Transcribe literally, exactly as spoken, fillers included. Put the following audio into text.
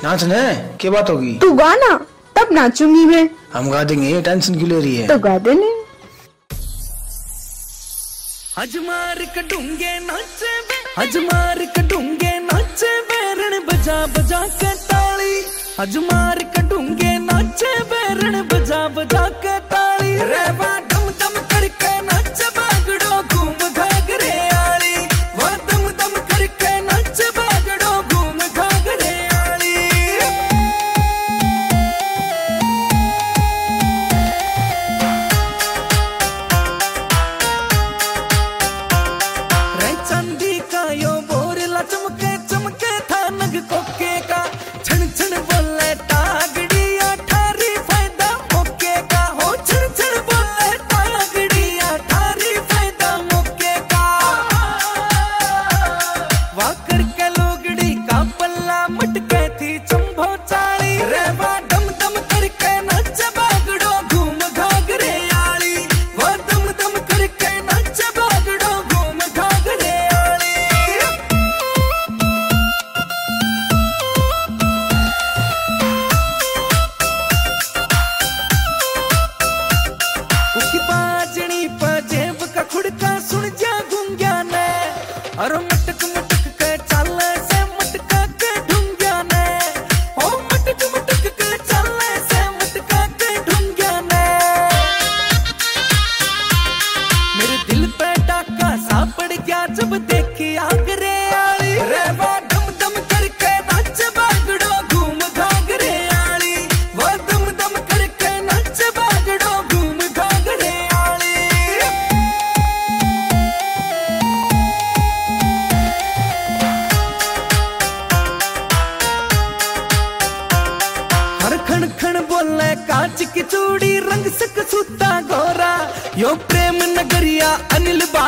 नाचने क्या बात होगी? तू गा ना, तब नाचूंगी मैं। हम गा देंगे, टेंशन क्यों ले रही है? तो गा देने। हजमार कटूंगे नाचे हजमार कटूंगे नाचे बैरण बजा बजा के ताली। हजमार कटूंगे नाचे बैरण बजा बजा के ताली। रेवा दम दम करके नाच बागड़ो घूम घाघरे आली। वो दम दम करके नाच बागड़ो घूम घाघरे आली। रे चांदी का यो बोरला चमके चमके था नग कोके का। छन छन बोले तागड़िया ठारी फायदा मौके का। हो छन छन बोले तागड़िया ठारी फायदा मौके का। वाह करके लोगड़ी का पल्ला मटके थी चंभो चाली। रे वाह दम दम करके नाच बागड़ो घूम घाघरे आली। वो दम दम करके नाच बागड़ो घूम घाघरे आली। उसकी बाजनी पर जेब का खुड़का सुन जा गुंग्या ने। अरे मटक मटक के चाले से मटका के ढूंग्या ने। ओ मटक मटक के चाले से मटका के ढूंग्या ने। मेरे दिल पे डाका सा पड़ गया जब देखी आगरे आली। रे वाह दम दम करके नाच बागड़ो घूम घाघरे आली। वो दम दम करके नाच बागड़ो घूम घाघरे आली। हर खण खण बोले कांच की चूड़ी रंग सक सूता गोरा। यो प्रेम नगरिया अनिल बा